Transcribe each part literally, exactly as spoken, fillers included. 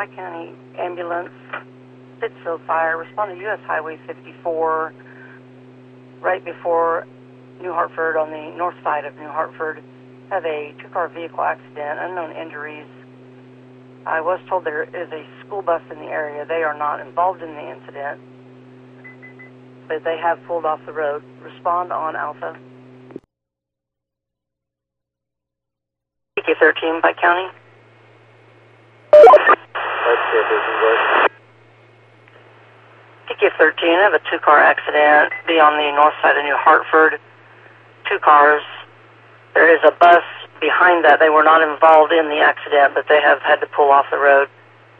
Pike County Ambulance, Pittsfield Fire, respond to U S Highway fifty-four, right before New Hartford on the north side of New Hartford. Have a two-car vehicle accident, unknown injuries. I was told there is a school bus in the area. They are not involved in the incident, but they have pulled off the road. Respond on Alpha. P K thirteen, Pike County. P K thirteen, I have a two-car accident. Be on the north side of New Hartford. Two cars. There is a bus behind that. They were not involved in the accident, but they have had to pull off the road.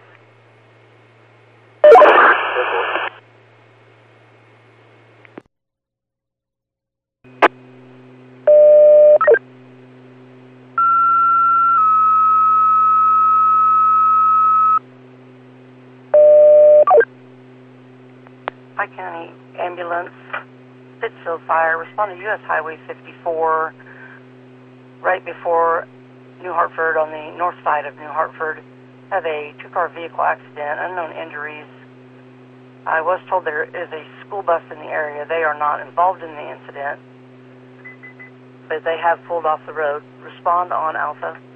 Pike County Ambulance, Pittsfield Fire, respond to U S Highway fifty-four, right before New Hartford on the north side of New Hartford. Have a two-car vehicle accident, unknown injuries. I was told there is a school bus in the area. They are not involved in the incident, but they have pulled off the road. Respond on Alpha.